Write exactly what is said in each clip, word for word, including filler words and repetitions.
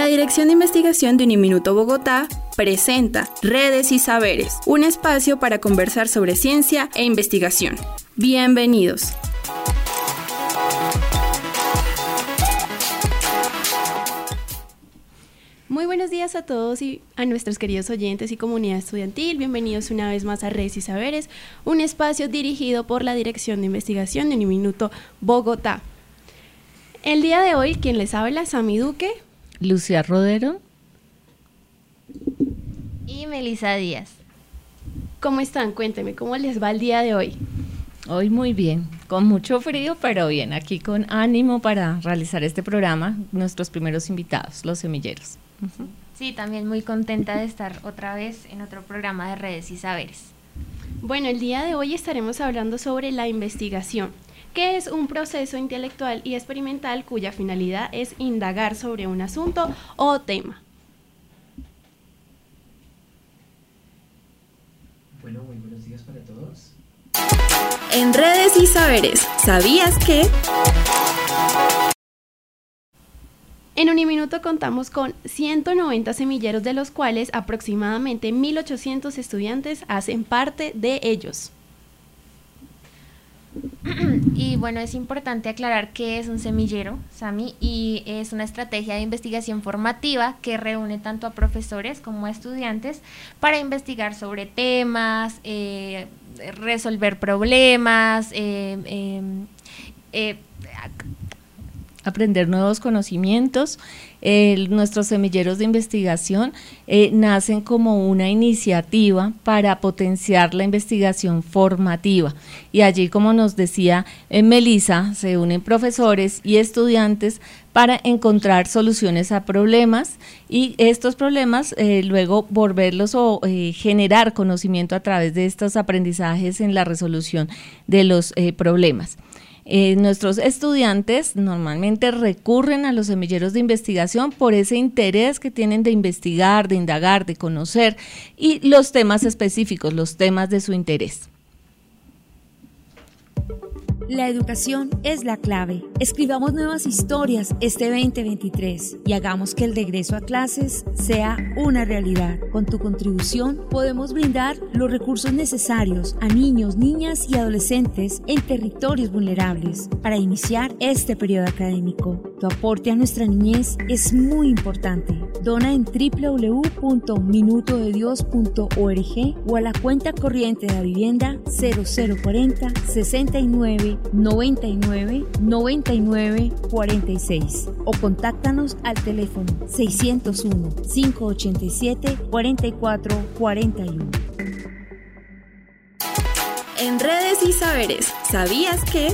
Dirección de Investigación de Uniminuto Bogotá presenta Redes y Saberes, un espacio para conversar sobre ciencia e investigación. Bienvenidos. Muy buenos días a todos y a nuestros queridos oyentes y comunidad estudiantil. Bienvenidos una vez más a Redes y Saberes, un espacio dirigido por la Dirección de Investigación de Uniminuto Bogotá. El día de hoy, quien les habla es Sami Duque, Lucía Rodero y Melissa Díaz. ¿Cómo están? Cuéntenme, ¿cómo les va el día de hoy? Hoy muy bien, con mucho frío, pero bien, aquí con ánimo para realizar este programa, nuestros primeros invitados, los semilleros. Uh-huh. Sí, también muy contenta de estar otra vez en otro programa de Redes y Saberes. Bueno, el día de hoy estaremos hablando sobre la investigación, que es un proceso intelectual y experimental cuya finalidad es indagar sobre un asunto o tema. Bueno, muy buenos días para todos. En Redes y Saberes, ¿sabías que? En Uniminuto contamos con ciento noventa semilleros, de los cuales aproximadamente mil ochocientos estudiantes hacen parte de ellos. Y bueno, es importante aclarar qué es un semillero, Sami, y es una estrategia de investigación formativa que reúne tanto a profesores como a estudiantes para investigar sobre temas, eh, resolver problemas, eh, eh, eh, aprender nuevos conocimientos. Eh, nuestros semilleros de investigación eh, nacen como una iniciativa para potenciar la investigación formativa, y allí, como nos decía eh, Melissa, se unen profesores y estudiantes para encontrar soluciones a problemas, y estos problemas eh, luego volverlos o eh, generar conocimiento a través de estos aprendizajes en la resolución de los eh, problemas. Eh, nuestros estudiantes normalmente recurren a los semilleros de investigación por ese interés que tienen de investigar, de indagar, de conocer, y los temas específicos, los temas de su interés. La educación es la clave. Escribamos nuevas historias este veinte veintitrés y hagamos que el regreso a clases sea una realidad. Con tu contribución podemos brindar los recursos necesarios a niños, niñas y adolescentes en territorios vulnerables para iniciar este periodo académico. Tu aporte a nuestra niñez es muy importante. Dona en doble u doble u doble u punto minuto de dios punto org o a la cuenta corriente de la vivienda cero cero cuarenta, sesenta y nueve, noventa y nueve, noventa y nueve, cuarenta y seis, o contáctanos al teléfono seiscientos uno, cinco ochenta y siete, cuarenta y cuatro cuarenta y uno. En Redes y Saberes, ¿sabías que?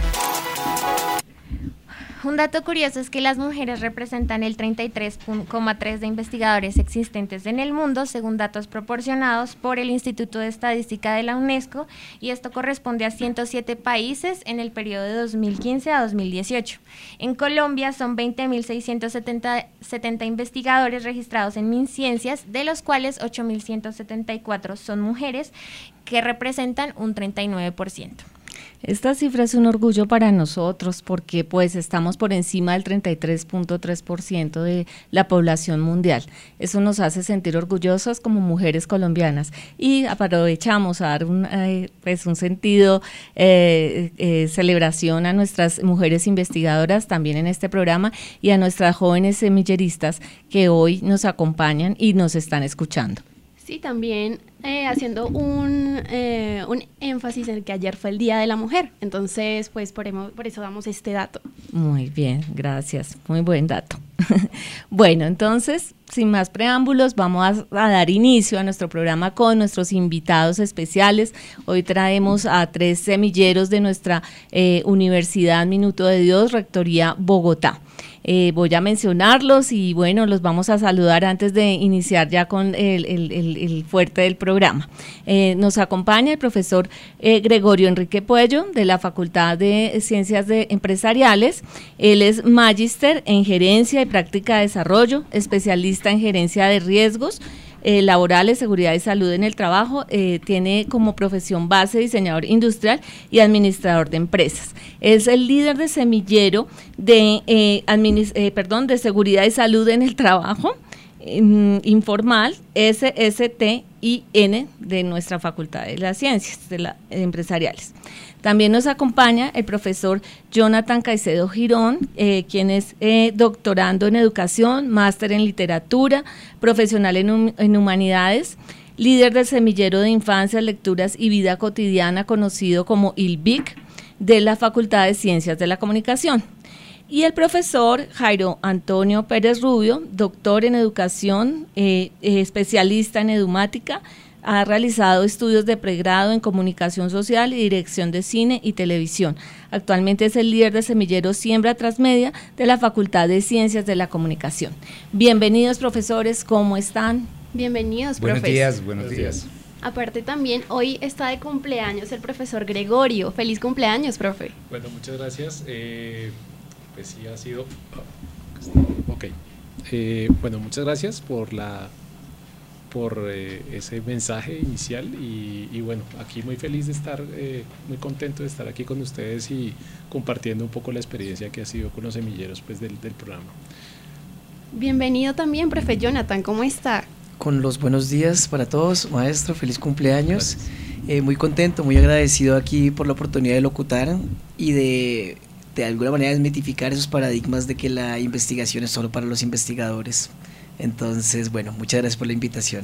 Un dato curioso es que las mujeres representan el treinta y tres coma tres por ciento de investigadores existentes en el mundo, según datos proporcionados por el Instituto de Estadística de la UNESCO, y esto corresponde a ciento siete países en el periodo de dos mil quince a dos mil dieciocho. En Colombia son veinte mil seiscientos setenta investigadores registrados en MinCiencias, de los cuales ocho mil ciento setenta y cuatro son mujeres, que representan un treinta y nueve por ciento. Esta cifra es un orgullo para nosotros porque pues estamos por encima del treinta y tres punto tres por ciento de la población mundial. Eso nos hace sentir orgullosas como mujeres colombianas, y aprovechamos a dar un, eh, pues un sentido eh, eh, celebración a nuestras mujeres investigadoras también en este programa, y a nuestras jóvenes semilleristas que hoy nos acompañan y nos están escuchando. Sí, también eh, haciendo un, eh, un énfasis en que ayer fue el Día de la Mujer, entonces pues por, por eso damos este dato. Muy bien, gracias, muy buen dato. Bueno, entonces, sin más preámbulos, vamos a, a dar inicio a nuestro programa con nuestros invitados especiales. Hoy traemos a tres semilleros de nuestra eh, Universidad Minuto de Dios, Rectoría Bogotá. Eh, voy a mencionarlos y bueno, los vamos a saludar antes de iniciar ya con el, el, el, el fuerte del programa. Eh, nos acompaña el profesor eh, Gregorio Enrique Puello, de la Facultad de Ciencias de Empresariales. Él es magíster en Gerencia y Práctica de Desarrollo, especialista en Gerencia de Riesgos, eh, laborales, seguridad y salud en el trabajo. Eh, tiene como profesión base diseñador industrial y administrador de empresas. Es el líder de semillero de, eh, administ- eh, perdón, de seguridad y salud en el trabajo informal, S S T I N, de nuestra Facultad de las Ciencias de la, de Empresariales. También nos acompaña el profesor Jonathan Caicedo Girón, eh, quien es eh, doctorando en educación, máster en literatura, profesional en, hum- en humanidades, líder del semillero de infancia, lecturas y vida cotidiana, conocido como I L B I C, de la Facultad de Ciencias de la Comunicación. Y el profesor Jairo Antonio Pérez Rubio, doctor en educación, eh, eh, especialista en edumática, ha realizado estudios de pregrado en comunicación social y dirección de cine y televisión. Actualmente es el líder de semillero Siembra Transmedia de la Facultad de Ciencias de la Comunicación. Bienvenidos, profesores, ¿cómo están? Bienvenidos, buenos profes. días, buenos días. Aparte también, hoy está de cumpleaños el profesor Gregorio. Feliz cumpleaños, profe. Bueno, muchas gracias. Eh, pues sí ha sido... Ok. Eh, bueno, muchas gracias por la por eh, ese mensaje inicial y, y bueno, aquí muy feliz de estar, eh, muy contento de estar aquí con ustedes y compartiendo un poco la experiencia que ha sido con los semilleros pues del, del programa. Bienvenido también, profe Jonathan, ¿cómo está? Con los buenos días para todos, maestro, feliz cumpleaños. Eh, muy contento, muy agradecido aquí por la oportunidad de locutar y de de alguna manera desmitificar esos paradigmas de que la investigación es solo para los investigadores. Entonces, bueno, muchas gracias por la invitación.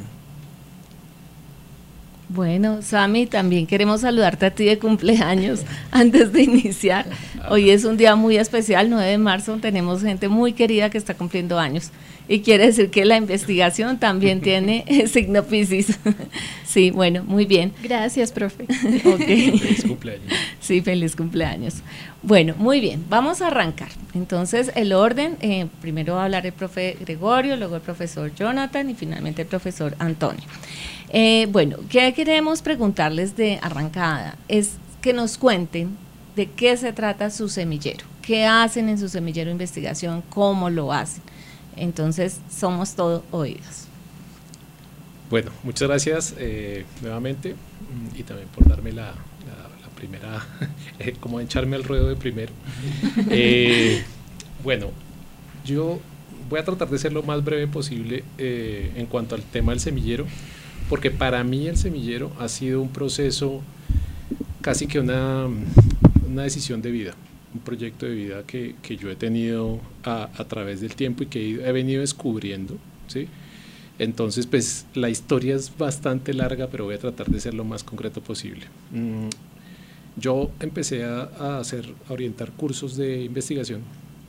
Bueno, Sami, también queremos saludarte a ti de cumpleaños antes de iniciar. Hoy es un día muy especial, nueve de marzo, tenemos gente muy querida que está cumpliendo años y quiere decir que la investigación también tiene signo Piscis. Sí, bueno, muy bien. Gracias, profe. Okay. Feliz cumpleaños. Sí, feliz cumpleaños. Bueno, muy bien, vamos a arrancar. Entonces, el orden, eh, primero va a hablar el profe Gregorio, luego el profesor Jonathan y finalmente el profesor Antonio. Eh, bueno, ¿qué queremos preguntarles de arrancada? Es que nos cuenten de qué se trata su semillero, qué hacen en su semillero de investigación, cómo lo hacen. Entonces, somos todo oídos. Bueno, muchas gracias eh, nuevamente y también por darme la, la, la primera, eh, como echarme al ruedo de primero. Eh, bueno, yo voy a tratar de ser lo más breve posible eh, en cuanto al tema del semillero, porque para mí el semillero ha sido un proceso, casi que una, una decisión de vida, un proyecto de vida que, que yo he tenido a, a través del tiempo y que he, he venido descubriendo, ¿sí? Entonces, pues la historia es bastante larga, pero voy a tratar de ser lo más concreto posible. Mm, yo empecé a, a hacer, a orientar cursos de investigación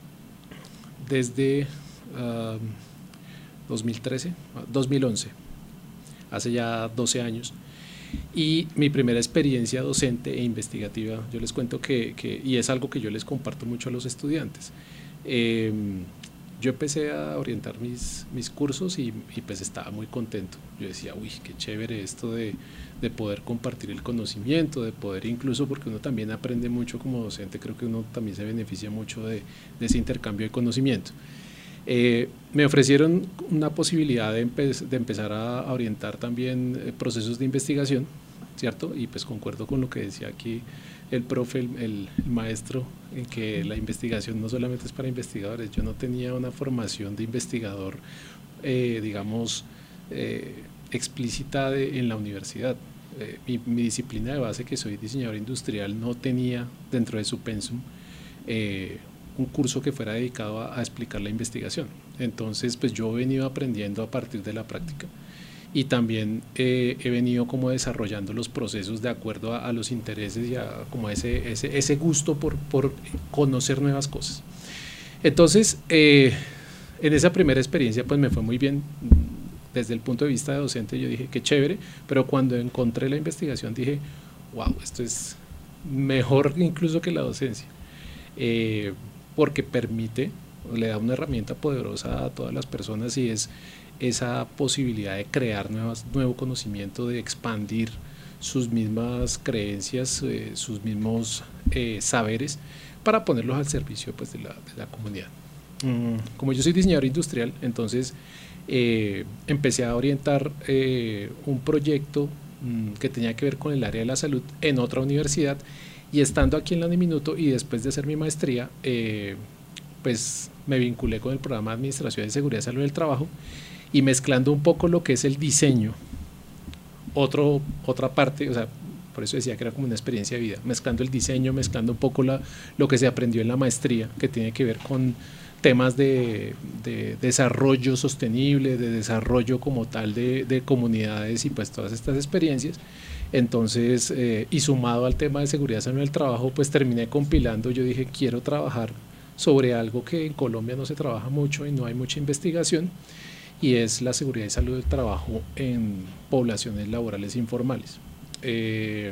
desde uh, dos mil trece, dos mil once, hace ya doce años. Y mi primera experiencia docente e investigativa, yo les cuento que, que y es algo que yo les comparto mucho a los estudiantes. Eh, yo empecé a orientar mis, mis cursos y, y pues estaba muy contento. Yo decía, uy, qué chévere esto de, de poder compartir el conocimiento, de poder incluso, porque uno también aprende mucho como docente, creo que uno también se beneficia mucho de, de ese intercambio de conocimiento. Eh, me ofrecieron una posibilidad de, empe de empezar a, a orientar también eh, procesos de investigación, ¿cierto? Y pues concuerdo con lo que decía aquí el profe, el, el, el maestro, en que la investigación no solamente es para investigadores. Yo no tenía una formación de investigador, eh, digamos, eh, explícita de, en la universidad. Eh, mi, mi disciplina de base, que soy diseñador industrial, no tenía dentro de su pensum eh, un curso que fuera dedicado a, a explicar la investigación. Entonces, pues yo he venido aprendiendo a partir de la práctica y también eh, he venido como desarrollando los procesos de acuerdo a, a los intereses y a como ese, ese, ese gusto por, por conocer nuevas cosas. Entonces, eh, en esa primera experiencia pues me fue muy bien. Desde el punto de vista de docente yo dije, qué chévere, pero cuando encontré la investigación dije, wow, esto es mejor incluso que la docencia. Eh, porque permite, le da una herramienta poderosa a todas las personas y es esa posibilidad de crear nuevas, nuevo conocimiento, de expandir sus mismas creencias, eh, sus mismos eh, saberes para ponerlos al servicio pues, de, la, de la comunidad. Mm, como yo soy diseñador industrial, entonces eh, empecé a orientar eh, un proyecto mmm, que tenía que ver con el área de la salud en otra universidad, y estando aquí en la Uniminuto y después de hacer mi maestría, eh, pues me vinculé con el programa de Administración de Seguridad y Salud del Trabajo, y mezclando un poco lo que es el diseño, otro, otra parte, o sea, por eso decía que era como una experiencia de vida, mezclando el diseño, mezclando un poco la, lo que se aprendió en la maestría, que tiene que ver con temas de, de desarrollo sostenible, de desarrollo como tal de, de comunidades y pues todas estas experiencias. Entonces, eh, y sumado al tema de seguridad y salud del trabajo, pues terminé compilando. Yo dije, quiero trabajar sobre algo que en Colombia no se trabaja mucho y no hay mucha investigación, y es la seguridad y salud del trabajo en poblaciones laborales informales. Eh,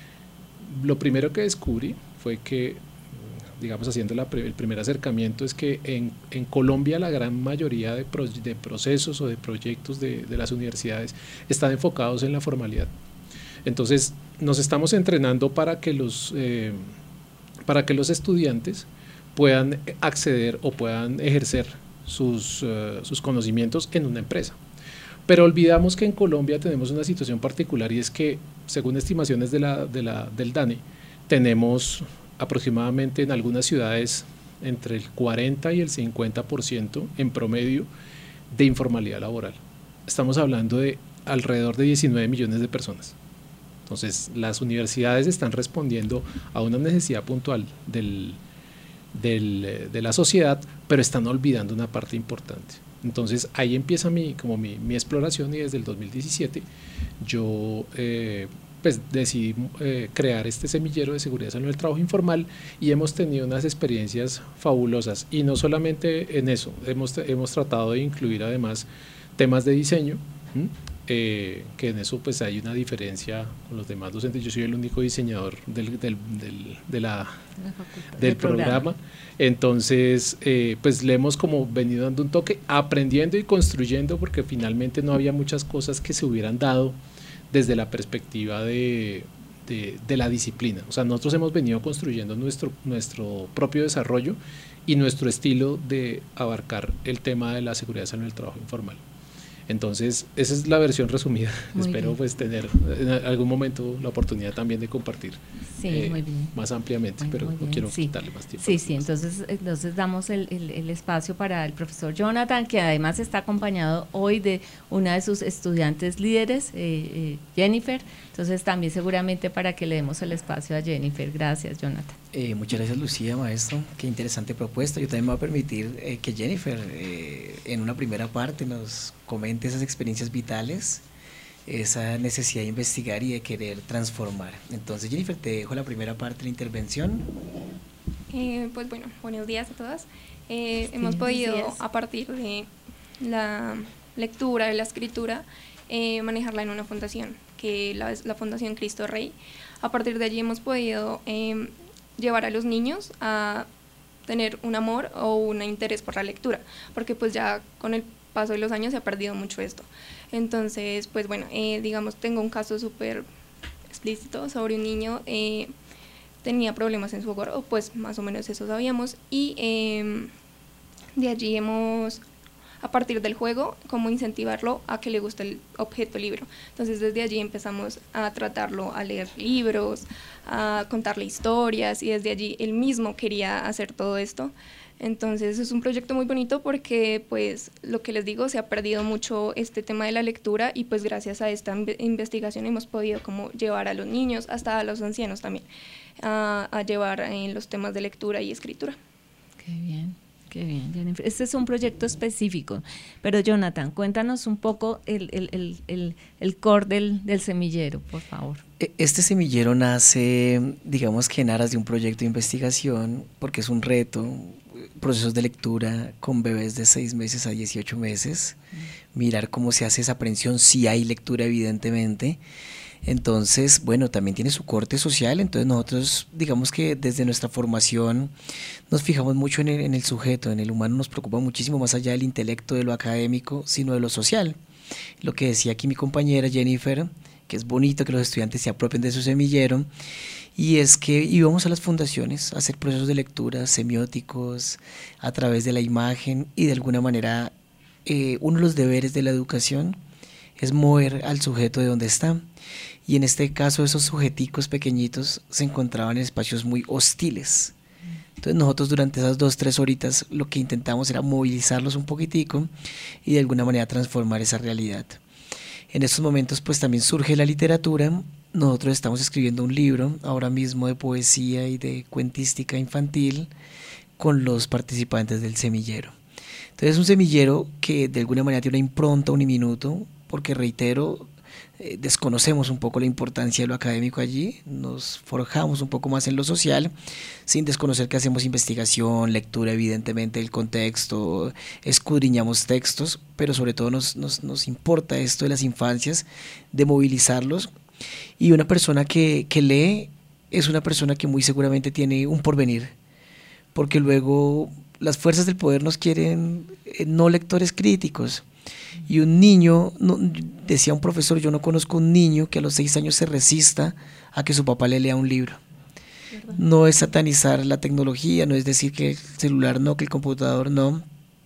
lo primero que descubrí fue que, digamos, haciendo la, el primer acercamiento, es que en, en Colombia la gran mayoría de, pro, de procesos o de proyectos de, de las universidades están enfocados en la formalidad. Entonces nos estamos entrenando para que los, eh, para que los estudiantes puedan acceder o puedan ejercer sus, uh, sus conocimientos en una empresa. Pero olvidamos que en Colombia tenemos una situación particular, y es que, según estimaciones de la, de la, del DANE, tenemos aproximadamente en algunas ciudades entre el cuarenta y el cincuenta por ciento en promedio de informalidad laboral. Estamos hablando de alrededor de diecinueve millones de personas. Entonces, las universidades están respondiendo a una necesidad puntual del, del, de la sociedad, pero están olvidando una parte importante. Entonces, ahí empieza mi, como mi, mi exploración, y desde el dos mil diecisiete yo eh, pues decidí eh, crear este semillero de seguridad y salud del trabajo informal, y hemos tenido unas experiencias fabulosas, y no solamente en eso, hemos, hemos tratado de incluir además temas de diseño, ¿m? Eh, que en eso pues hay una diferencia con los demás docentes. Yo soy el único diseñador del, del, del, de la, del, del programa. programa, entonces eh, pues le hemos como venido dando un toque, aprendiendo y construyendo, porque finalmente no había muchas cosas que se hubieran dado desde la perspectiva de, de, de la disciplina. O sea, nosotros hemos venido construyendo nuestro, nuestro propio desarrollo y nuestro estilo de abarcar el tema de la seguridad y salud del trabajo informal. Entonces, esa es la versión resumida. Muy Espero bien. pues tener en algún momento la oportunidad también de compartir sí, eh, muy bien. más ampliamente, muy, pero muy no quiero sí. quitarle más tiempo. Sí, sí, entonces, entonces damos el, el, el espacio para el profesor Jonathan, que además está acompañado hoy de una de sus estudiantes líderes, eh, eh, Jennifer. Entonces, también seguramente para que le demos el espacio a Jennifer. Gracias, Jonathan. Eh, muchas gracias, Lucía, maestro. Qué interesante propuesta. Yo también me voy a permitir eh, que Jennifer eh, en una primera parte nos comente esas experiencias vitales, esa necesidad de investigar y de querer transformar. Entonces, Jennifer, te dejo la primera parte de la intervención. Eh, pues bueno, buenos días a todas. Eh, sí, hemos podido, días. a partir de la lectura, de la escritura, eh, manejarla en una fundación, que la, la Fundación Cristo Rey. A partir de allí hemos podido eh, llevar a los niños a tener un amor o un interés por la lectura, porque pues ya con el paso de los años se ha perdido mucho esto. Entonces, pues bueno, eh, digamos, tengo un caso súper explícito sobre un niño, eh, tenía problemas en su hogar, o pues más o menos eso sabíamos, y eh, de allí hemos, a partir del juego, como incentivarlo a que le guste el objeto libro. Entonces desde allí empezamos a tratarlo a leer libros, a contarle historias, y desde allí él mismo quería hacer todo esto. Entonces es un proyecto muy bonito porque, pues, lo que les digo, se ha perdido mucho este tema de la lectura, y pues gracias a esta investigación hemos podido como llevar a los niños, hasta a los ancianos también, a, a llevar en los temas de lectura y escritura. Qué bien. Qué bien, Jennifer. Este es un proyecto específico, pero Jonathan, cuéntanos un poco el, el, el, el, el core del, del semillero, por favor. Este semillero nace, digamos que en aras de un proyecto de investigación, porque es un reto, procesos de lectura con bebés de seis meses a dieciocho meses, mm. mirar cómo se hace esa aprensión, si hay lectura evidentemente. Entonces, bueno, también tiene su corte social. Entonces nosotros, digamos que desde nuestra formación nos fijamos mucho en el, en el sujeto, en el humano. Nos preocupa muchísimo más allá del intelecto, de lo académico, sino de lo social. Lo que decía aquí mi compañera Jennifer, que es bonito que los estudiantes se apropien de su semillero, y es que íbamos a las fundaciones a hacer procesos de lectura semióticos a través de la imagen, y de alguna manera eh, uno de los deberes de la educación es mover al sujeto de donde está. Y en este caso esos sujeticos pequeñitos se encontraban en espacios muy hostiles. Entonces nosotros durante esas dos, tres horitas lo que intentamos era movilizarlos un poquitico y de alguna manera transformar esa realidad. En estos momentos pues también surge la literatura. Nosotros estamos escribiendo un libro ahora mismo de poesía y de cuentística infantil con los participantes del semillero. Entonces es un semillero que de alguna manera tiene una impronta uniminuto, porque reitero, eh, desconocemos un poco la importancia de lo académico allí, nos forjamos un poco más en lo social, sin desconocer que hacemos investigación, lectura evidentemente del contexto, escudriñamos textos, pero sobre todo nos, nos, nos importa esto de las infancias, de movilizarlos, y una persona que, que lee es una persona que muy seguramente tiene un porvenir, porque luego las fuerzas del poder nos quieren eh, no lectores críticos. Y un niño, no, decía un profesor, yo no conozco un niño que a los seis años se resista a que su papá le lea un libro. ¿Verdad? No es satanizar la tecnología, no es decir que el celular no, que el computador no,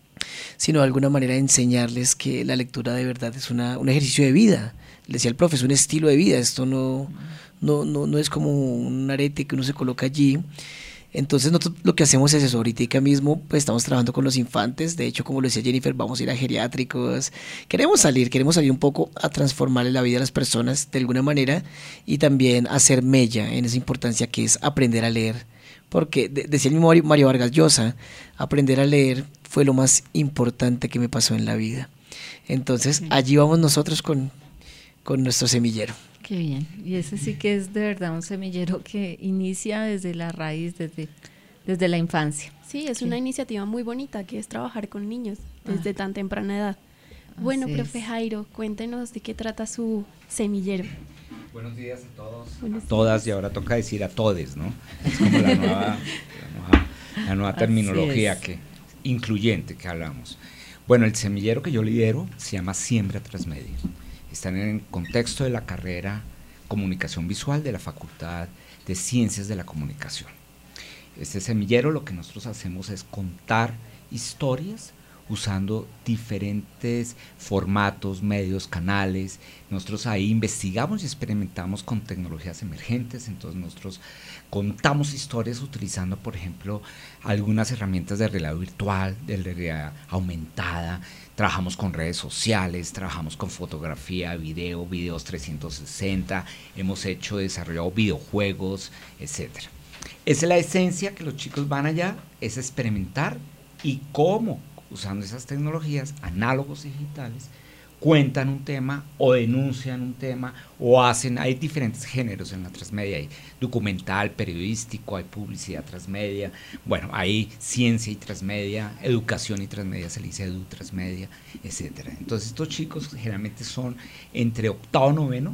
sino de alguna manera enseñarles que la lectura de verdad es una, un ejercicio de vida. Le decía el profe, es un estilo de vida, esto no, no, no, no es como un arete que uno se coloca allí. Entonces nosotros lo que hacemos es eso, ahorita mismo pues estamos trabajando con los infantes, de hecho como lo decía Jennifer, vamos a ir a geriátricos, queremos salir, queremos salir un poco a transformarle la vida a las personas de alguna manera y también hacer mella en esa importancia que es aprender a leer, porque de, decía el mismo Mario Vargas Llosa, aprender a leer fue lo más importante que me pasó en la vida. Entonces allí vamos nosotros con, con nuestro semillero. Qué bien, y ese sí que es de verdad un semillero que inicia desde la raíz, desde, desde la infancia. Sí, es sí. una iniciativa muy bonita que es trabajar con niños desde ah. tan temprana edad. Bueno, Así profe es. Jairo, cuéntenos de qué trata su semillero. Buenos días a todos, Buenos a todas, días. Y ahora toca decir a todes, ¿no? Es como la nueva, la nueva, la nueva terminología que, incluyente que hablamos. Bueno, el semillero que yo lidero se llama Siembra Transmedia. Están en el contexto de la carrera Comunicación Visual de la Facultad de Ciencias de la Comunicación. Este semillero lo que nosotros hacemos es contar historias usando diferentes formatos, medios, canales. Nosotros ahí investigamos y experimentamos con tecnologías emergentes, entonces nosotros contamos historias utilizando, por ejemplo, algunas herramientas de realidad virtual, de realidad aumentada. Trabajamos con redes sociales, trabajamos con fotografía, video, videos trescientos sesenta, hemos hecho, desarrollado videojuegos, etcétera. Esa es la esencia, que los chicos van allá, es experimentar y cómo, usando esas tecnologías, análogos y digitales, cuentan un tema o denuncian un tema o hacen, hay diferentes géneros en la transmedia, hay documental, periodístico, hay publicidad transmedia, bueno, hay ciencia y transmedia, educación y transmedia, se le dice edu transmedia, etcétera. Entonces estos chicos generalmente son entre octavo y noveno,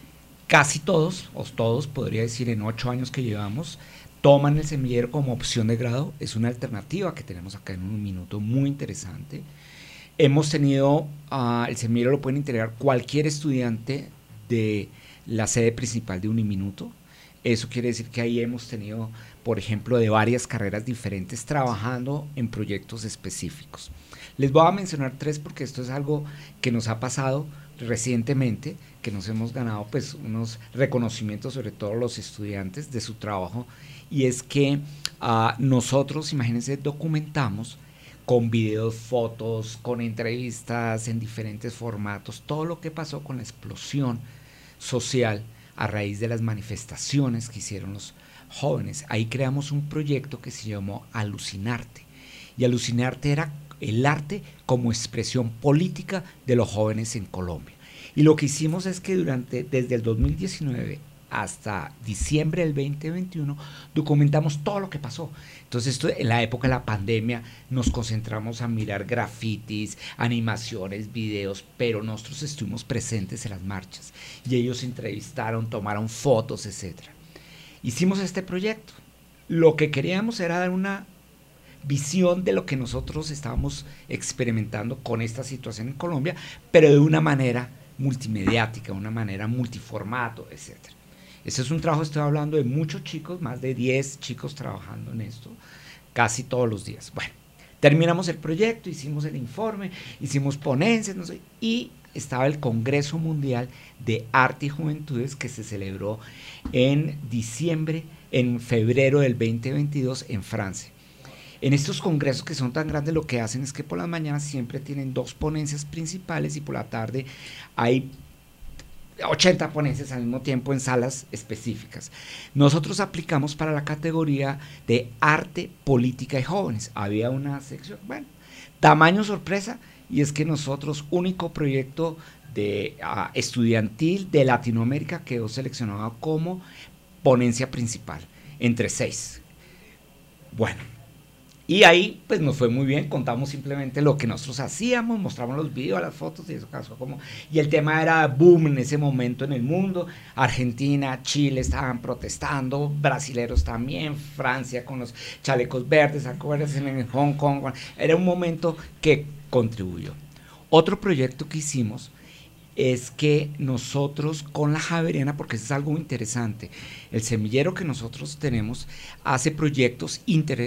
casi todos, o todos podría decir en ocho años que llevamos, toman el semillero como opción de grado, es una alternativa que tenemos acá en un minuto muy interesante. Hemos tenido, uh, el semillero lo pueden integrar cualquier estudiante de la sede principal de Uniminuto. Eso quiere decir que ahí hemos tenido, por ejemplo, de varias carreras diferentes trabajando en proyectos específicos. Les voy a mencionar tres porque esto es algo que nos ha pasado recientemente, que nos hemos ganado pues unos reconocimientos, sobre todo los estudiantes, de su trabajo, y es que uh, nosotros, imagínense, documentamos con videos, fotos, con entrevistas en diferentes formatos, todo lo que pasó con la explosión social a raíz de las manifestaciones que hicieron los jóvenes. Ahí creamos un proyecto que se llamó Alucinarte, y Alucinarte era el arte como expresión política de los jóvenes en Colombia. Y lo que hicimos es que durante, desde el dos mil diecinueve hasta diciembre del veinte veintiuno, documentamos todo lo que pasó. Entonces, esto, en la época de la pandemia, nos concentramos a mirar grafitis, animaciones, videos, pero nosotros estuvimos presentes en las marchas y ellos entrevistaron, tomaron fotos, etcétera. Hicimos este proyecto. Lo que queríamos era dar una visión de lo que nosotros estábamos experimentando con esta situación en Colombia, pero de una manera multimediática, una manera multiformato, etcétera. Ese es un trabajo, estoy hablando de muchos chicos, más de diez chicos trabajando en esto, casi todos los días. Bueno, Terminamos el proyecto, hicimos el informe, hicimos ponencias, no sé, y estaba el Congreso Mundial de Arte y Juventudes que se celebró en diciembre, en febrero del veinte veintidós en Francia. En estos congresos que son tan grandes, lo que hacen es que por las mañanas siempre tienen dos ponencias principales y por la tarde hay ochenta ponencias al mismo tiempo en salas específicas. Nosotros aplicamos para la categoría de arte, política y jóvenes. Había una sección, bueno, tamaño sorpresa, y es que nosotros, único proyecto de uh, estudiantil de Latinoamérica, quedó seleccionado como ponencia principal, entre seis. Bueno, y ahí pues nos fue muy bien, contamos simplemente lo que nosotros hacíamos, mostramos los videos, las fotos y eso caso como, y el tema era boom en ese momento en el mundo. Argentina, Chile estaban protestando, brasileros también, Francia con los chalecos verdes, acuérdense, en Hong Kong, era un momento que contribuyó. Otro proyecto que hicimos es que nosotros con la Javeriana, porque eso es algo muy interesante, el semillero que nosotros tenemos hace proyectos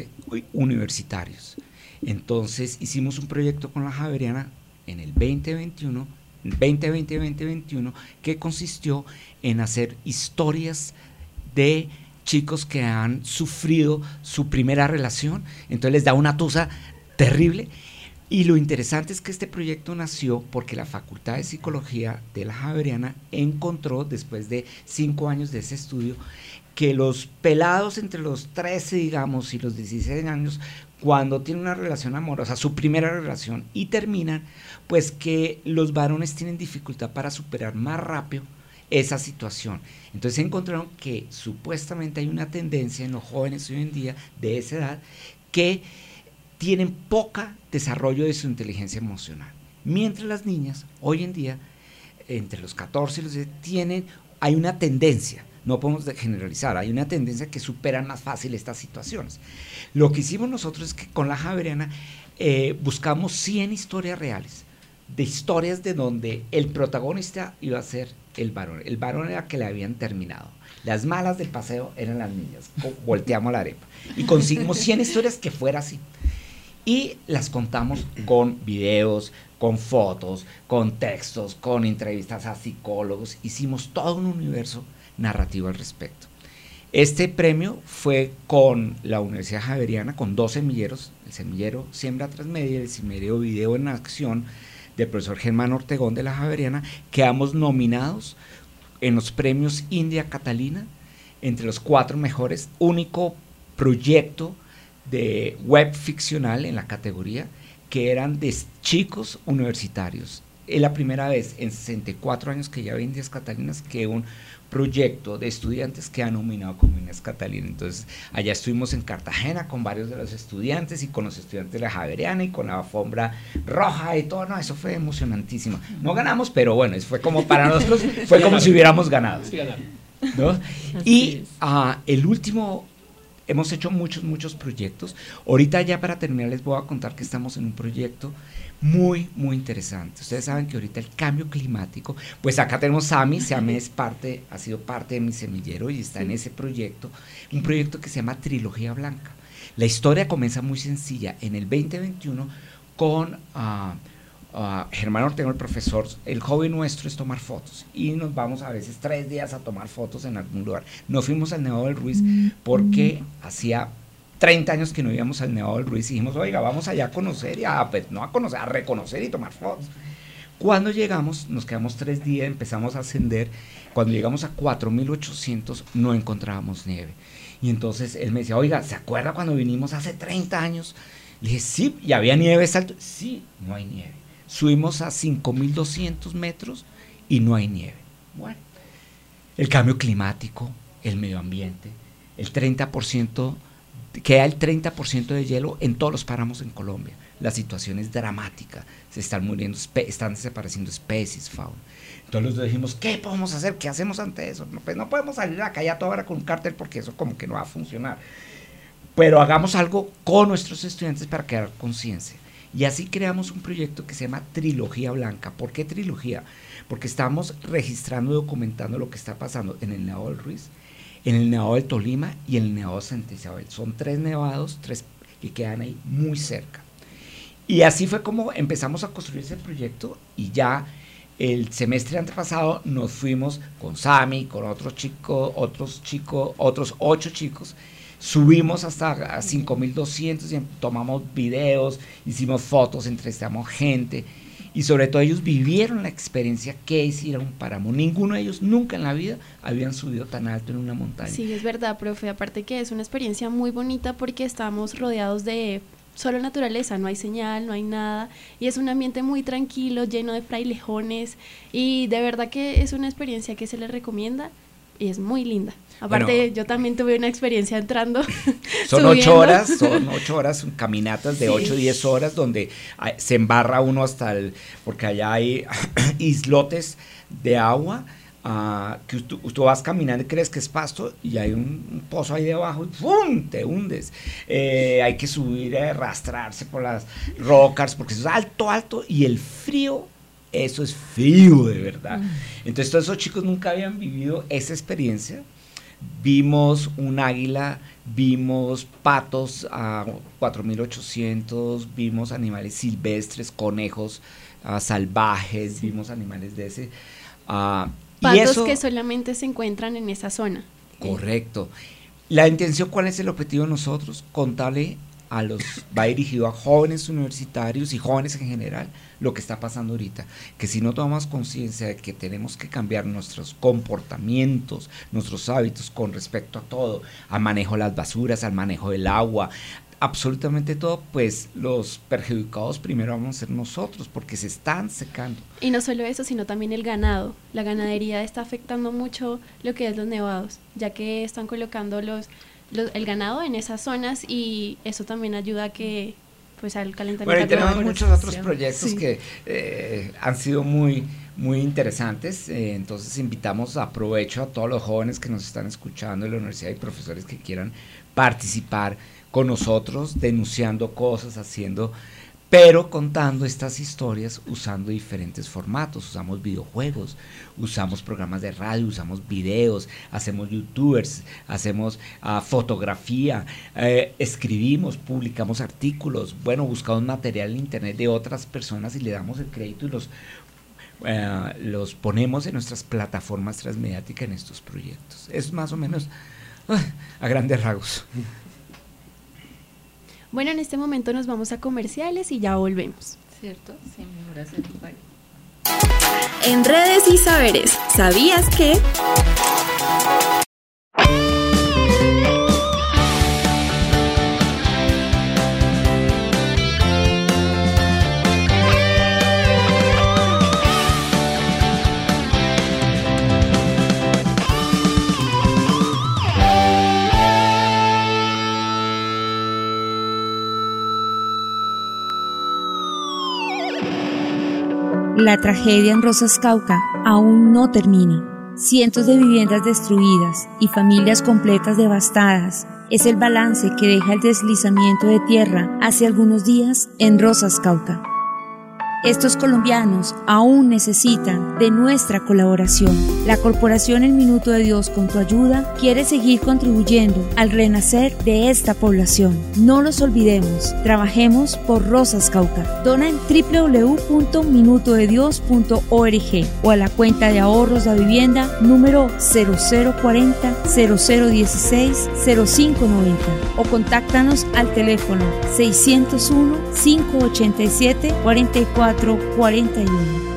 interuniversitarios. Entonces hicimos un proyecto con la Javeriana en el veinte veintiuno, veinte veinte veinte veintiuno, que consistió en hacer historias de chicos que han sufrido su primera relación, entonces les da una tusa terrible. Y lo interesante es que este proyecto nació porque la Facultad de Psicología de la Javeriana encontró, después de cinco años de ese estudio, que los pelados entre los trece, digamos, y los dieciséis años, cuando tienen una relación amorosa, su primera relación, y terminan, pues que los varones tienen dificultad para superar más rápido esa situación. Entonces encontraron que supuestamente hay una tendencia en los jóvenes hoy en día de esa edad que tienen poca desarrollo de su inteligencia emocional, mientras las niñas hoy en día, entre los catorce y los diecisiete, tienen, hay una tendencia, no podemos generalizar, hay una tendencia que superan más fácil estas situaciones. Lo que hicimos nosotros es que con la Javeriana eh, buscamos cien historias reales, de historias de donde el protagonista iba a ser el varón, el varón era que le habían terminado. Las malas del paseo eran las niñas, volteamos la arepa, y conseguimos cien historias que fuera así. Y las contamos con videos, con fotos, con textos, con entrevistas a psicólogos. Hicimos todo un universo narrativo al respecto. Este premio fue con la Universidad Javeriana, con dos semilleros, el semillero Siembra Transmedia y el semillero Video en Acción del profesor Germán Ortegón de la Javeriana. Quedamos nominados en los premios India Catalina, entre los cuatro mejores, único proyecto de web ficcional en la categoría, que eran de chicos universitarios. Es la primera vez en sesenta y cuatro años que ya ve Indias Catalinas que un proyecto de estudiantes queda nominado como Indias Catalinas. Entonces allá estuvimos en Cartagena con varios de los estudiantes y con los estudiantes de la Javeriana y con la alfombra roja y todo. No, eso fue emocionantísimo. No ganamos, pero bueno, eso fue como para nosotros, fue como si hubiéramos ganado, ¿no? Y uh, el último, hemos hecho muchos, muchos proyectos. Ahorita ya para terminar les voy a contar que estamos en un proyecto muy, muy interesante. Ustedes saben que ahorita el cambio climático, pues acá tenemos Sami, Sami es parte, ha sido parte de mi semillero y está en ese proyecto, un proyecto que se llama Trilogía Blanca. La historia comienza muy sencilla, en el veinte veintiuno con uh, uh, Germán Ortegón, el profesor. El hobby nuestro es tomar fotos y nos vamos a veces tres días a tomar fotos en algún lugar. Nos fuimos al Nevado del Ruiz porque hacía treinta años que no íbamos al Nevado del Ruiz y dijimos, oiga, vamos allá a conocer y a, pues, no a conocer, a reconocer y tomar fotos. Cuando llegamos, nos quedamos tres días, empezamos a ascender. Cuando llegamos a cuatro mil ochocientos no encontrábamos nieve. Y entonces él me decía, oiga, ¿se acuerda cuando vinimos hace treinta años? Le dije, sí, ¿y había nieve esa altura? Sí, no hay nieve. Subimos a cinco mil doscientos metros y no hay nieve. Bueno, el cambio climático, el medio ambiente, el treinta por ciento, queda el treinta por ciento de hielo en todos los páramos en Colombia. La situación es dramática, se están muriendo, están desapareciendo especies, fauna. Entonces los dijimos, ¿qué podemos hacer? ¿Qué hacemos ante eso? No, pues no podemos salir a la calle a toda hora con un cartel porque eso como que no va a funcionar. Pero hagamos algo con nuestros estudiantes para crear conciencia. Y así creamos un proyecto que se llama Trilogía Blanca. ¿Por qué trilogía? Porque estamos registrando y documentando lo que está pasando en el Nevado del Ruiz, en el Nevado del Tolima y en el Nevado de Santa Isabel. Son tres nevados, tres que quedan ahí muy cerca. Y así fue como empezamos a construir ese proyecto y ya el semestre antepasado nos fuimos con Sami, con otros chicos, otros chicos, otros ocho chicos, subimos hasta cinco mil doscientos y tomamos videos, hicimos fotos, entrevistamos gente y sobre todo ellos vivieron la experiencia que es ir a un páramo. Ninguno de ellos nunca en la vida habían subido tan alto en una montaña. Sí, es verdad, profe, aparte que es una experiencia muy bonita porque estamos rodeados de solo naturaleza, no hay señal, no hay nada, y es un ambiente muy tranquilo, lleno de frailejones, y de verdad que es una experiencia que se les recomienda y es muy linda. Aparte, bueno, yo también tuve una experiencia entrando. Son ocho horas, son ocho horas, son caminatas de sí. ocho, diez horas, donde hay, se embarra uno hasta el, porque allá hay islotes de agua, Uh, que tú, tú vas caminando y crees que es pasto y hay un, un pozo ahí debajo y ¡pum! Te hundes. Eh, hay que subir, eh, arrastrarse por las rocas porque es alto, alto y el frío, eso es frío de verdad. Mm. Entonces todos esos chicos nunca habían vivido esa experiencia. Vimos un águila, vimos patos a cuatro mil ochocientos, vimos animales silvestres, conejos uh, salvajes, sí. Vimos animales de ese... Uh, Patos eso, que solamente se encuentran en esa zona. Correcto. La intención, ¿cuál es el objetivo de nosotros? Contarle a los, va dirigido a jóvenes universitarios y jóvenes en general, lo que está pasando ahorita. Que si no tomamos conciencia de que tenemos que cambiar nuestros comportamientos, nuestros hábitos con respecto a todo, al manejo de las basuras, al manejo del agua, absolutamente todo, pues los perjudicados primero vamos a ser nosotros porque se están secando. Y no solo eso, sino también el ganado. La ganadería está afectando mucho lo que es los nevados, ya que están colocando los, los el ganado en esas zonas y eso también ayuda a que pues al calentamiento. Bueno, y tenemos muchos otros proyectos sí. que eh, han sido muy muy interesantes, eh, entonces invitamos, aprovecho a todos los jóvenes que nos están escuchando en la universidad y profesores que quieran participar con nosotros, denunciando cosas, haciendo, pero contando estas historias usando diferentes formatos. Usamos videojuegos, usamos programas de radio, usamos videos, hacemos youtubers, hacemos uh, fotografía, eh, escribimos, publicamos artículos, bueno, buscamos material en internet de otras personas y le damos el crédito y los Uh, los ponemos en nuestras plataformas transmediáticas en estos proyectos. Es más o menos uh, a grandes rasgos. Bueno, en este momento nos vamos a comerciales y ya volvemos. ¿Cierto? Sí, mejor hacer un par. En Redes y Saberes, ¿sabías que? La tragedia en Rosas Cauca aún no termina. Cientos de viviendas destruidas y familias completas devastadas es el balance que deja el deslizamiento de tierra hace algunos días en Rosas Cauca. Estos colombianos aún necesitan de nuestra colaboración. La Corporación El Minuto de Dios, con tu ayuda, quiere seguir contribuyendo al renacer de esta población. No los olvidemos. Trabajemos por Rosas Cauca. Dona en doble u doble u doble u punto minuto de dios punto org o a la cuenta de ahorros de vivienda número cero cero cuarenta, cero cero dieciséis, cero cinco noventa o contáctanos al teléfono seiscientos uno, cinco ochenta y siete, cuarenta y cuatro cuarenta y uno.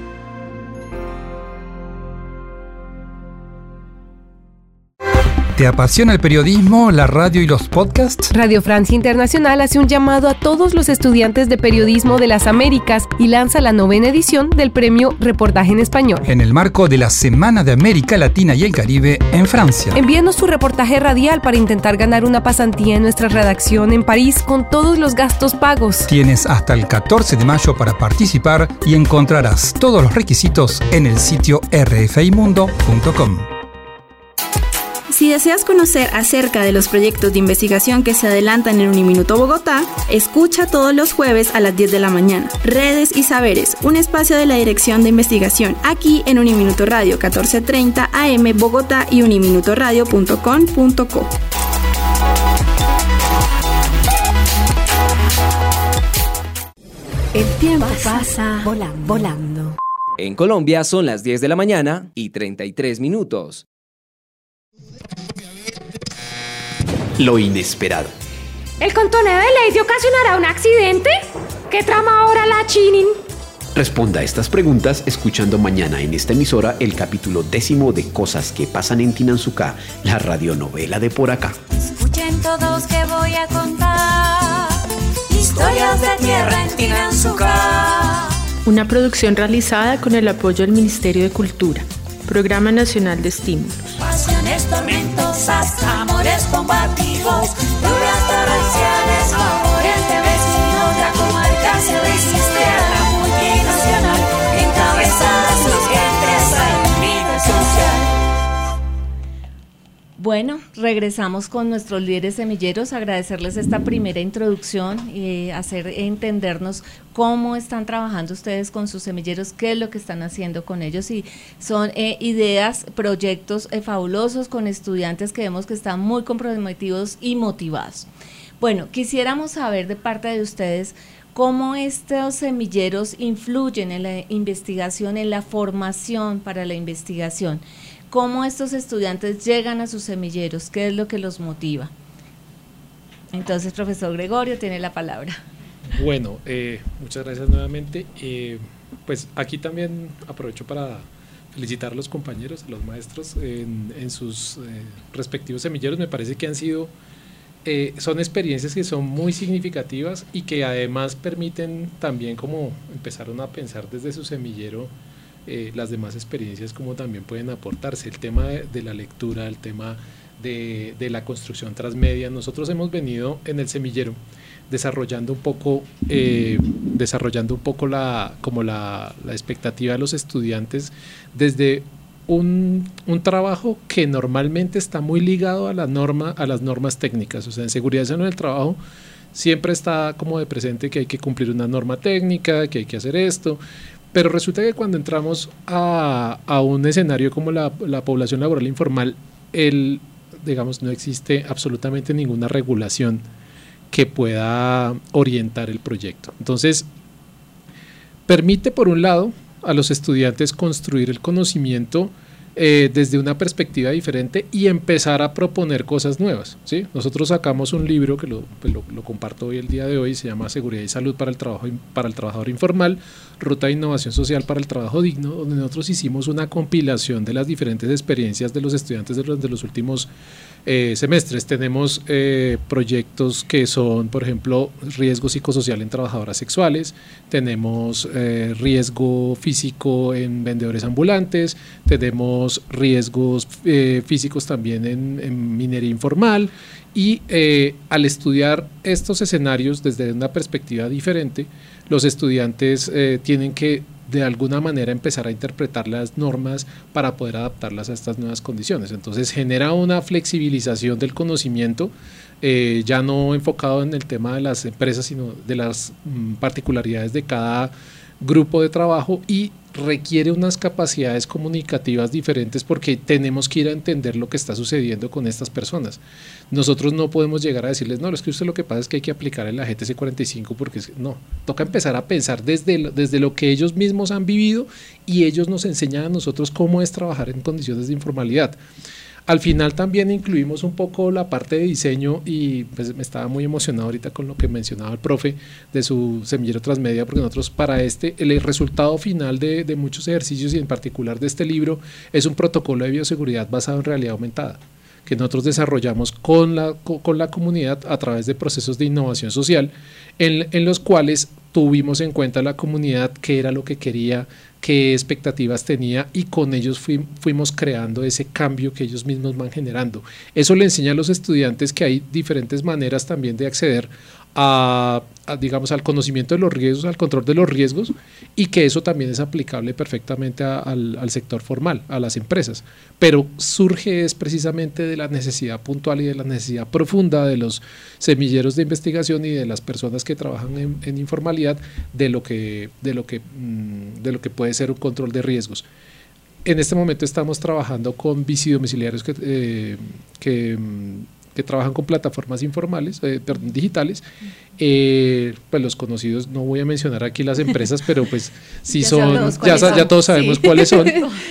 ¿Te apasiona el periodismo, la radio y los podcasts? Radio Francia Internacional hace un llamado a todos los estudiantes de periodismo de las Américas y lanza la novena edición del premio Reportaje en Español. En el marco de la Semana de América Latina y el Caribe en Francia. Envíanos tu reportaje radial para intentar ganar una pasantía en nuestra redacción en París con todos los gastos pagos. Tienes hasta el catorce de mayo para participar y encontrarás todos los requisitos en el sitio r f i mundo punto com. Si deseas conocer acerca de los proyectos de investigación que se adelantan en Uniminuto Bogotá, escucha todos los jueves a las diez de la mañana. Redes y Saberes, un espacio de la Dirección de Investigación, aquí en Uniminuto Radio, catorce treinta A M Bogotá y uniminuto radio punto com punto co. El tiempo pasa volando, volando. En Colombia son las diez de la mañana y treinta y tres minutos. Lo inesperado. ¿El contoneo de Lady ocasionará un accidente? ¿Qué trama ahora la Chinin? Responda a estas preguntas escuchando mañana en esta emisora el capítulo décimo de Cosas que pasan en Tinanzuca, la radionovela de por acá. Escuchen todos que voy a contar historias de tierra en Tinanzuca. Una producción realizada con el apoyo del Ministerio de Cultura, Programa Nacional de Estímulos. Pasiones tormentosas, amores combativos, lluvias torrenciales, amores de vecinos, la comarca se resiste a la multinacional, encabezadas sus gentes al líder social. Bueno, regresamos con nuestros líderes semilleros, agradecerles esta primera introducción y hacer entendernos cómo están trabajando ustedes con sus semilleros, qué es lo que están haciendo con ellos, y son eh, ideas, proyectos eh, fabulosos con estudiantes que vemos que están muy comprometidos y motivados. Bueno, quisiéramos saber de parte de ustedes cómo estos semilleros influyen en la investigación, en la formación para la investigación. ¿Cómo estos estudiantes llegan a sus semilleros? ¿Qué es lo que los motiva? Entonces, profesor Gregorio, tiene la palabra. Bueno, eh, muchas gracias nuevamente. Eh, pues aquí también aprovecho para felicitar a los compañeros, a los maestros en, en sus eh, respectivos semilleros. Me parece que han sido, eh, son experiencias que son muy significativas y que además permiten también como empezar a pensar desde su semillero Eh, las demás experiencias como también pueden aportarse, el tema de, de la lectura, el tema de, de la construcción transmedia. Nosotros hemos venido en el semillero desarrollando un poco eh, desarrollando un poco la, como la, la expectativa de los estudiantes desde un, un trabajo que normalmente está muy ligado a la norma, a las normas técnicas. O sea, en seguridad y salud en el trabajo siempre está como de presente que hay que cumplir una norma técnica, que hay que hacer esto. Pero resulta que cuando entramos a, a un escenario como la, la población laboral informal, el, digamos, no existe absolutamente ninguna regulación que pueda orientar el proyecto. Entonces, permite por un lado a los estudiantes construir el conocimiento eh, desde una perspectiva diferente y empezar a proponer cosas nuevas, ¿sí? Nosotros sacamos un libro que lo, pues lo, lo comparto hoy el día de hoy, se llama Seguridad y Salud para el, trabajo, para el Trabajador Informal, Ruta de Innovación Social para el Trabajo Digno, donde nosotros hicimos una compilación de las diferentes experiencias de los estudiantes de los, de los últimos eh, semestres. Tenemos eh, proyectos que son, por ejemplo, riesgo psicosocial en trabajadoras sexuales, tenemos eh, riesgo físico en vendedores ambulantes, tenemos riesgos eh, físicos también en, en minería informal, y eh, al estudiar estos escenarios desde una perspectiva diferente, los estudiantes eh, tienen que de alguna manera empezar a interpretar las normas para poder adaptarlas a estas nuevas condiciones. Entonces genera una flexibilización del conocimiento, eh, ya no enfocado en el tema de las empresas, sino de las mm, particularidades de cada grupo de trabajo, y requiere unas capacidades comunicativas diferentes porque tenemos que ir a entender lo que está sucediendo con estas personas. Nosotros no podemos llegar a decirles, no, es que usted lo que pasa es que hay que aplicar el A G T C cuarenta y cinco porque es, no, toca empezar a pensar desde lo, desde lo que ellos mismos han vivido, y ellos nos enseñan a nosotros cómo es trabajar en condiciones de informalidad. Al final también incluimos un poco la parte de diseño, y pues me estaba muy emocionado ahorita con lo que mencionaba el profe de su semillero transmedia, porque nosotros para este, el resultado final de, de muchos ejercicios y en particular de este libro es un protocolo de bioseguridad basado en realidad aumentada, que nosotros desarrollamos con la, con la comunidad a través de procesos de innovación social, en, en los cuales tuvimos en cuenta la comunidad, qué era lo que quería, qué expectativas tenía, y con ellos fui, fuimos creando ese cambio que ellos mismos van generando. Eso le enseña a los estudiantes que hay diferentes maneras también de acceder a, a, digamos, al conocimiento de los riesgos, al control de los riesgos, y que eso también es aplicable perfectamente a, al, al sector formal, a las empresas. Pero surge es precisamente de la necesidad puntual y de la necesidad profunda de los semilleros de investigación y de las personas que trabajan en, en informalidad, de lo que, de lo que, de lo que puede ser un control de riesgos. En este momento estamos trabajando con bicidomiciliarios que, eh, que que trabajan con plataformas informales, eh, perdón, digitales, eh, pues los conocidos, no voy a mencionar aquí las empresas, pero pues sí ya son, ya, son. ya todos sabemos Sí. cuáles son,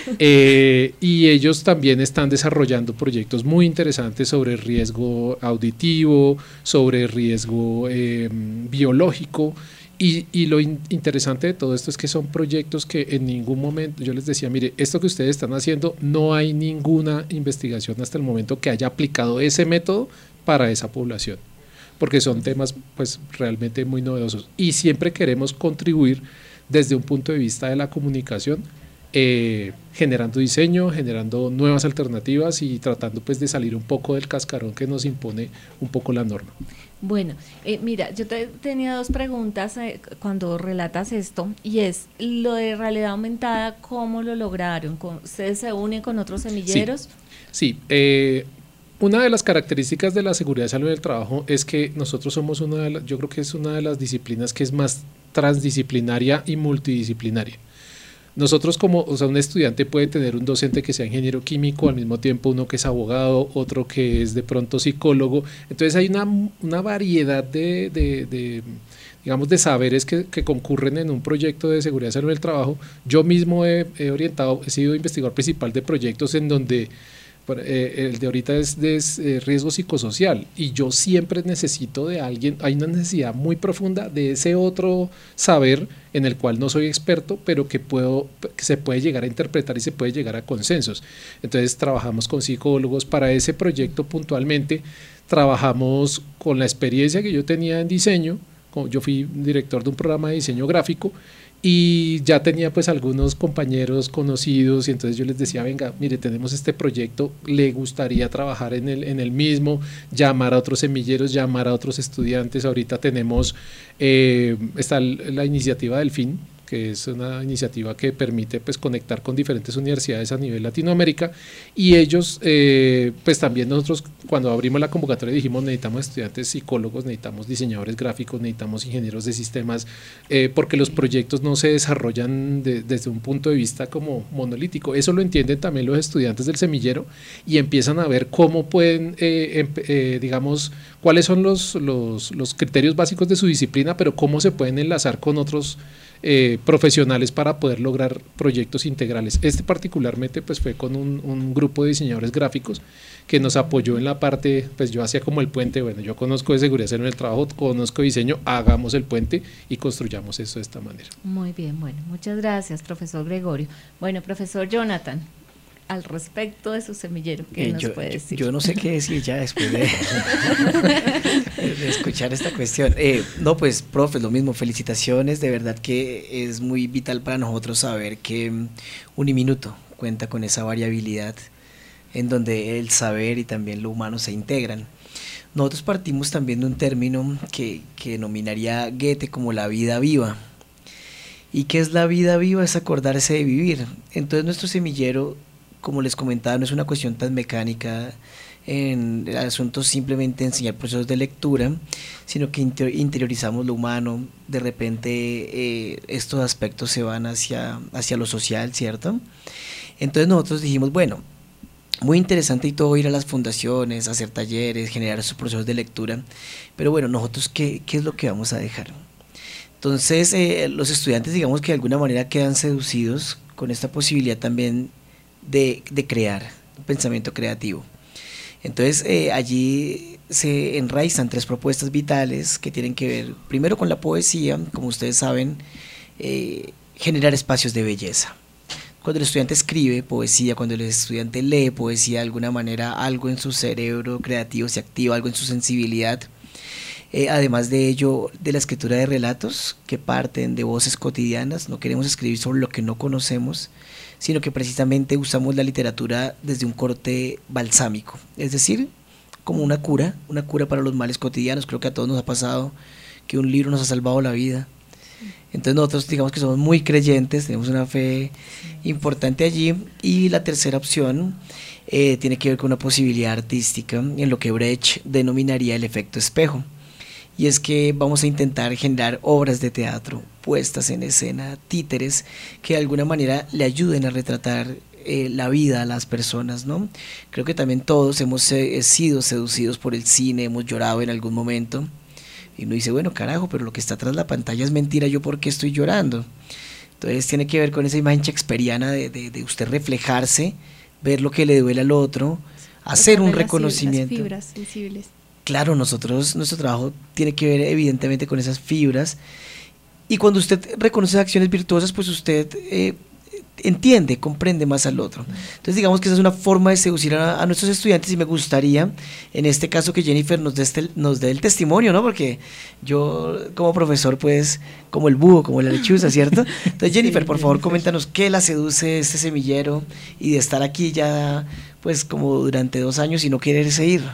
eh, y ellos también están desarrollando proyectos muy interesantes sobre riesgo auditivo, sobre riesgo eh, biológico. Y, y lo in, interesante de todo esto es que son proyectos que en ningún momento, yo les decía, mire, esto que ustedes están haciendo, no hay ninguna investigación hasta el momento que haya aplicado ese método para esa población, porque son temas pues realmente muy novedosos y siempre queremos contribuir desde un punto de vista de la comunicación, eh, generando diseño, generando nuevas alternativas y tratando pues de salir un poco del cascarón que nos impone un poco la norma. Bueno, eh, mira, yo te, tenía dos preguntas eh, cuando relatas esto, y es lo de realidad aumentada, ¿cómo lo lograron? ¿Con, ¿Ustedes se unen con otros semilleros? Sí, sí eh, una de las características de la seguridad y salud del trabajo es que nosotros somos una de las, yo creo que es una de las disciplinas que es más transdisciplinaria y multidisciplinaria. Nosotros como, o sea, un estudiante puede tener un docente que sea ingeniero químico, al mismo tiempo uno que es abogado, otro que es de pronto psicólogo, entonces hay una, una variedad de, de, de, digamos, de saberes que, que concurren en un proyecto de seguridad y salud del trabajo. Yo mismo he, he orientado, he sido investigador principal de proyectos en donde Eh, el de ahorita es de eh, riesgo psicosocial, y yo siempre necesito de alguien, hay una necesidad muy profunda de ese otro saber en el cual no soy experto, pero que puedo, que se puede llegar a interpretar y se puede llegar a consensos. Entonces trabajamos con psicólogos para ese proyecto puntualmente, trabajamos con la experiencia que yo tenía en diseño, yo fui director de un programa de diseño gráfico, y ya tenía pues algunos compañeros conocidos, y entonces yo les decía, venga, mire, tenemos este proyecto, le gustaría trabajar en el, en el mismo, llamar a otros semilleros, llamar a otros estudiantes. Ahorita tenemos, eh, está la iniciativa Delfín, que es una iniciativa que permite pues conectar con diferentes universidades a nivel Latinoamérica, y ellos eh, pues también nosotros cuando abrimos la convocatoria dijimos, necesitamos estudiantes psicólogos, necesitamos diseñadores gráficos, necesitamos ingenieros de sistemas, eh, porque los proyectos no se desarrollan de, desde un punto de vista como monolítico. Eso lo entienden también los estudiantes del semillero y empiezan a ver cómo pueden eh, eh, digamos, cuáles son los, los, los criterios básicos de su disciplina, pero cómo se pueden enlazar con otros Eh, profesionales para poder lograr proyectos integrales. Este particularmente pues fue con un, un grupo de diseñadores gráficos que nos apoyó en la parte, pues yo hacía como el puente, bueno, yo conozco de seguridad en el trabajo, conozco diseño, hagamos el puente y construyamos eso de esta manera. Muy bien, bueno, muchas gracias, profesor Gregorio. Bueno, profesor Jonathan, al respecto de su semillero, ¿qué eh, nos yo, puede decir? Yo no sé qué decir ya después de, de escuchar esta cuestión. Eh, no, pues, profe, lo mismo, felicitaciones, de verdad que es muy vital para nosotros saber que Uniminuto cuenta con esa variabilidad en donde el saber y también lo humano se integran. Nosotros partimos también de un término que, que denominaría Goethe como la vida viva. ¿Y qué es la vida viva? Es acordarse de vivir. Entonces nuestro semillero, como les comentaba, no es una cuestión tan mecánica en el asunto simplemente enseñar procesos de lectura, sino que interiorizamos lo humano. De repente eh, estos aspectos se van hacia, hacia lo social, ¿cierto? Entonces nosotros dijimos, bueno, muy interesante y todo ir a las fundaciones, hacer talleres, generar esos procesos de lectura, pero bueno, nosotros ¿qué, qué es lo que vamos a dejar? Entonces eh, los estudiantes, digamos que de alguna manera quedan seducidos con esta posibilidad también De, de crear, un pensamiento creativo. Entonces eh, allí se enraizan tres propuestas vitales que tienen que ver primero con la poesía, como ustedes saben, eh, generar espacios de belleza. Cuando el estudiante escribe poesía, cuando el estudiante lee poesía, de alguna manera algo en su cerebro creativo se activa, algo en su sensibilidad. Eh, además de ello, de la escritura de relatos que parten de voces cotidianas. No queremos escribir sobre lo que no conocemos, sino que precisamente usamos la literatura desde un corte balsámico, es decir, como una cura, una cura para los males cotidianos. Creo que a todos nos ha pasado que un libro nos ha salvado la vida. Entonces nosotros digamos que somos muy creyentes, tenemos una fe importante allí. Y la tercera opción eh, tiene que ver con una posibilidad artística en lo que Brecht denominaría el efecto espejo. Y es que vamos a intentar generar obras de teatro, puestas en escena, títeres, que de alguna manera le ayuden a retratar eh, la vida a las personas, ¿no? Creo que también todos hemos eh, sido seducidos por el cine, hemos llorado en algún momento, y uno dice, bueno, carajo, pero lo que está atrás de la pantalla es mentira, ¿yo por qué estoy llorando? Entonces tiene que ver con esa imagen shakespeariana de, de, de usted reflejarse, ver lo que le duele al otro, hacer un reconocimiento. Las fibras sensibles. Claro, nosotros, nuestro trabajo tiene que ver evidentemente con esas fibras, y cuando usted reconoce acciones virtuosas, pues usted eh, entiende, comprende más al otro. Entonces digamos que esa es una forma de seducir a, a nuestros estudiantes, y me gustaría en este caso que Jennifer nos dé, este, nos dé el testimonio, ¿no? Porque yo como profesor pues como el búho, como la lechuza, ¿cierto? Entonces Jennifer, por favor, coméntanos qué la seduce este semillero y de estar aquí ya pues como durante dos años y no quererse ir.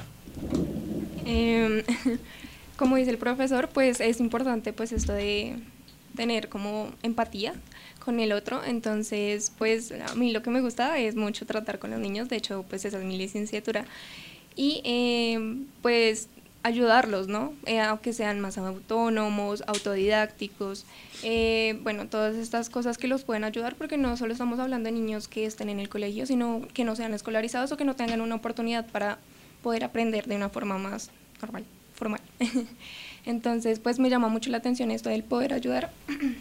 Eh, como dice el profesor, pues es importante pues esto de tener como empatía con el otro. Entonces pues a mí lo que me gusta es mucho tratar con los niños, de hecho pues esa es mi licenciatura, y eh, pues ayudarlos, ¿no? Eh, aunque sean más autónomos, autodidácticos, eh, bueno, todas estas cosas que los pueden ayudar, porque no solo estamos hablando de niños que estén en el colegio, sino que no sean escolarizados o que no tengan una oportunidad para poder aprender de una forma más normal, formal. Entonces pues me llama mucho la atención esto del poder ayudar.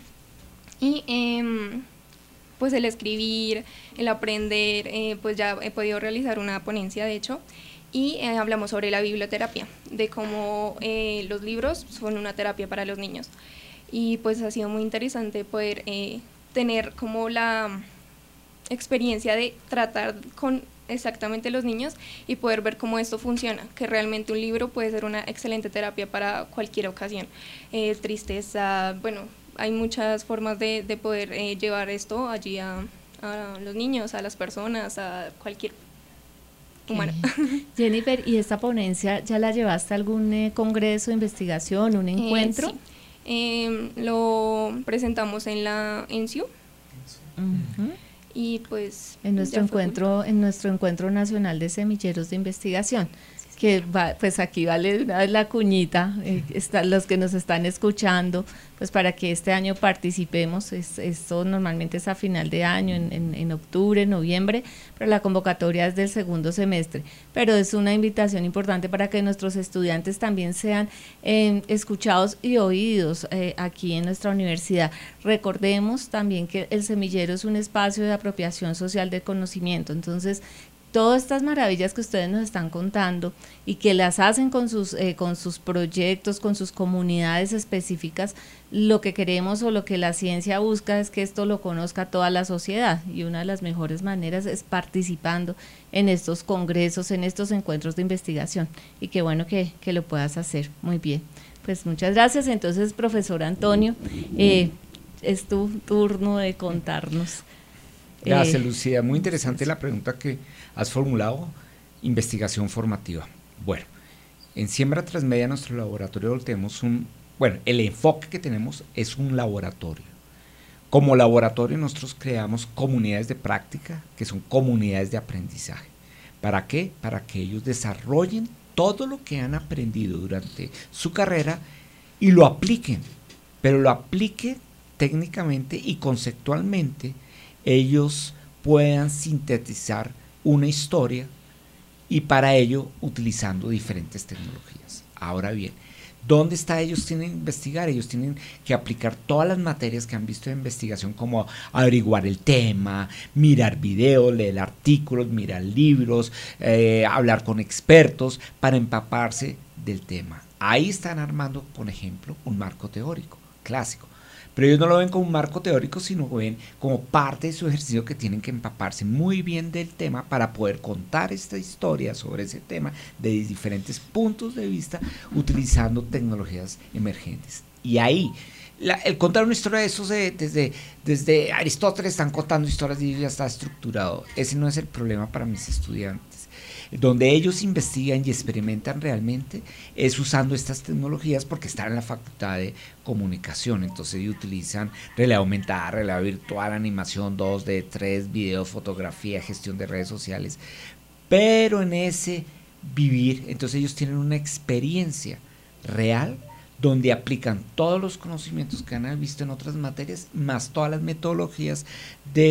Y eh, pues el escribir, el aprender, eh, pues ya he podido realizar una ponencia, de hecho, y eh, hablamos sobre la biblioterapia, de cómo eh, los libros son una terapia para los niños. Y pues ha sido muy interesante poder eh, tener como la experiencia de tratar con exactamente los niños y poder ver cómo esto funciona, que realmente un libro puede ser una excelente terapia para cualquier ocasión, eh, tristeza, bueno, hay muchas formas de, de poder eh, llevar esto allí a, a los niños, a las personas, a cualquier humano. Jennifer, ¿y esta ponencia ya la llevaste a algún eh, congreso, investigación, un encuentro? Eh, sí. eh, lo presentamos en la E N S I U. Uh-huh. Y pues en nuestro encuentro en nuestro encuentro nacional de semilleros de investigación, que va, pues aquí vale una vez la cuñita, eh, está, los que nos están escuchando, pues para que este año participemos. Es, esto normalmente es a final de año, en, en, en octubre, noviembre, pero la convocatoria es del segundo semestre, pero es una invitación importante para que nuestros estudiantes también sean eh, escuchados y oídos eh, aquí en nuestra universidad. Recordemos también que el semillero es un espacio de apropiación social del conocimiento, entonces todas estas maravillas que ustedes nos están contando y que las hacen con sus eh, con sus proyectos, con sus comunidades específicas, lo que queremos o lo que la ciencia busca es que esto lo conozca toda la sociedad, y una de las mejores maneras es participando en estos congresos, en estos encuentros de investigación, y qué bueno que, que lo puedas hacer. Muy bien, pues muchas gracias. Entonces, profesor Antonio, eh, es tu turno de contarnos. Gracias, eh, Lucía. Muy interesante la pregunta que has formulado, investigación formativa. Bueno, en Siembra Transmedia, nuestro laboratorio, tenemos un, bueno, el enfoque que tenemos es un laboratorio. Como laboratorio nosotros creamos comunidades de práctica, que son comunidades de aprendizaje. ¿Para qué? Para que ellos desarrollen todo lo que han aprendido durante su carrera y lo apliquen, pero lo apliquen técnicamente y conceptualmente. Ellos puedan sintetizar una historia, y para ello utilizando diferentes tecnologías. Ahora bien, ¿dónde está? Ellos tienen que investigar, ellos tienen que aplicar todas las materias que han visto de investigación, como averiguar el tema, mirar videos, leer artículos, mirar libros, eh, hablar con expertos para empaparse del tema. Ahí están armando, por ejemplo, un marco teórico clásico. Pero ellos no lo ven como un marco teórico, sino lo ven como parte de su ejercicio, que tienen que empaparse muy bien del tema para poder contar esta historia sobre ese tema de diferentes puntos de vista, utilizando tecnologías emergentes. Y ahí, la, el contar una historia de esos, de, desde, desde Aristóteles están contando historias y ya está estructurado. Ese no es el problema para mis estudiantes. Donde ellos investigan y experimentan realmente es usando estas tecnologías, porque están en la facultad de comunicación. Entonces ellos utilizan realidad aumentada, realidad virtual, animación dos D, tres, video, fotografía, gestión de redes sociales, pero en ese vivir, entonces ellos tienen una experiencia real donde aplican todos los conocimientos que han visto en otras materias, más todas las metodologías de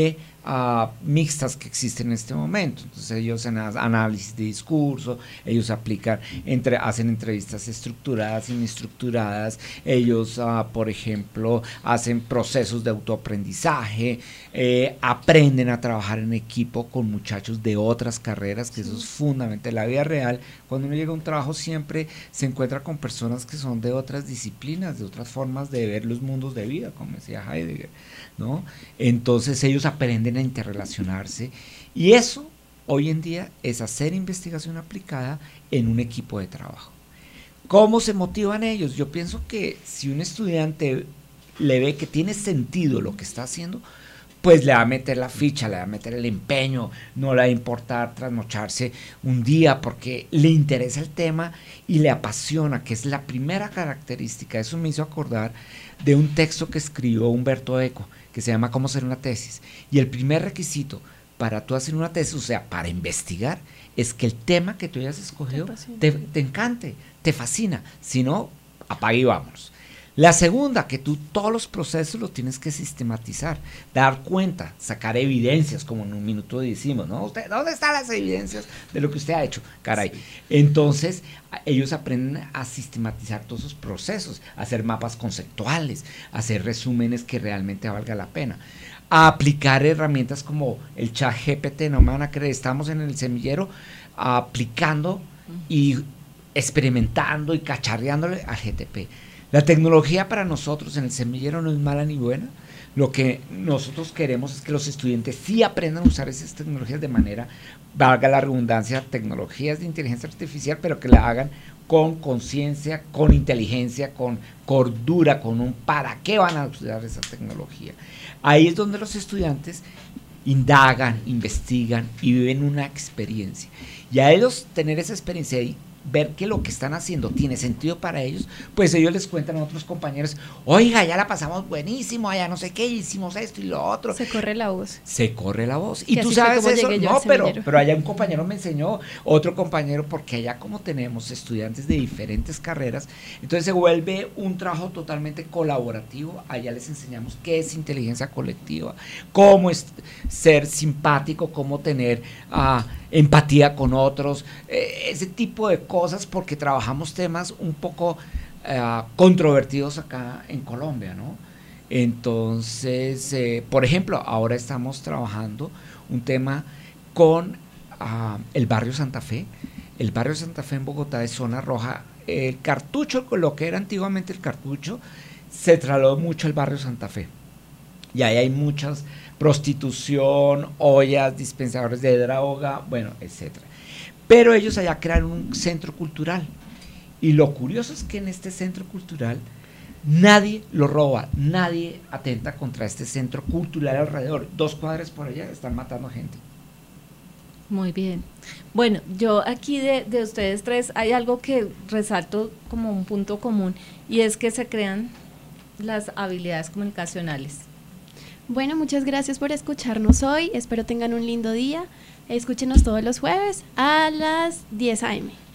uh, mixtas que existen en este momento. Entonces ellos hacen análisis de discurso, ellos aplican, entre, hacen entrevistas estructuradas, inestructuradas, ellos, uh, por ejemplo, hacen procesos de autoaprendizaje, eh, aprenden a trabajar en equipo con muchachos de otras carreras, que eso es fundamental. En la vida real, cuando uno llega a un trabajo, siempre se encuentra con personas que son de otras disciplinas, de otras formas de ver los mundos de vida, como decía Heidegger, ¿no? Entonces ellos aprenden a interrelacionarse, y eso hoy en día es hacer investigación aplicada en un equipo de trabajo. ¿Cómo se motivan ellos? Yo pienso que si un estudiante le ve que tiene sentido lo que está haciendo, pues le va a meter la ficha, le va a meter el empeño, no le va a importar trasnocharse un día porque le interesa el tema y le apasiona, que es la primera característica. Eso me hizo acordar de un texto que escribió Humberto Eco, que se llama Cómo hacer una tesis. Y el primer requisito para tú hacer una tesis, o sea, para investigar, es que el tema que tú hayas escogido te, te encante, te fascina. Si no, apaga y vámonos. La segunda, que tú todos los procesos los tienes que sistematizar, dar cuenta, sacar evidencias, como en un minuto decimos, ¿no? Usted, ¿dónde están las evidencias de lo que usted ha hecho? Caray. Sí. Entonces, ellos aprenden a sistematizar todos esos procesos, a hacer mapas conceptuales, a hacer resúmenes que realmente valga la pena, a aplicar herramientas como el chat G P T. No me van a creer, estamos en el semillero aplicando y experimentando y cacharreándole a G T P. La tecnología para nosotros en el semillero no es mala ni buena. Lo que nosotros queremos es que los estudiantes sí aprendan a usar esas tecnologías de manera, valga la redundancia, tecnologías de inteligencia artificial, pero que la hagan con conciencia, con inteligencia, con cordura, con un para qué van a usar esa tecnología. Ahí es donde los estudiantes indagan, investigan y viven una experiencia. Y a ellos tener esa experiencia y ver que lo que están haciendo tiene sentido para ellos, pues ellos les cuentan a otros compañeros, oiga, ya la pasamos buenísimo, allá no sé qué, hicimos esto y lo otro. Se corre la voz. Se corre la voz. Y tú sabes eso, no, pero, pero allá un compañero me enseñó, otro compañero, porque allá como tenemos estudiantes de diferentes carreras, entonces se vuelve un trabajo totalmente colaborativo. Allá les enseñamos qué es inteligencia colectiva, cómo es ser simpático, cómo tener uh, empatía con otros, eh, ese tipo de cosas, porque trabajamos temas un poco uh, controvertidos acá en Colombia, ¿no? Entonces, eh, por ejemplo, ahora estamos trabajando un tema con uh, el barrio Santa Fe. El barrio Santa Fe en Bogotá es zona roja. El Cartucho, lo que era antiguamente el Cartucho, se trasladó mucho al barrio Santa Fe. Y ahí hay muchas prostitución, ollas, dispensadores de droga, bueno, etcétera. Pero ellos allá crearon un centro cultural. Y lo curioso es que en este centro cultural nadie lo roba, nadie atenta contra este centro cultural alrededor. Dos cuadras por allá están matando gente. Muy bien. Bueno, yo aquí de, de ustedes tres hay algo que resalto como un punto común, y es que se crean las habilidades comunicacionales. Bueno, muchas gracias por escucharnos hoy. Espero tengan un lindo día. Escúchenos todos los jueves a las diez a eme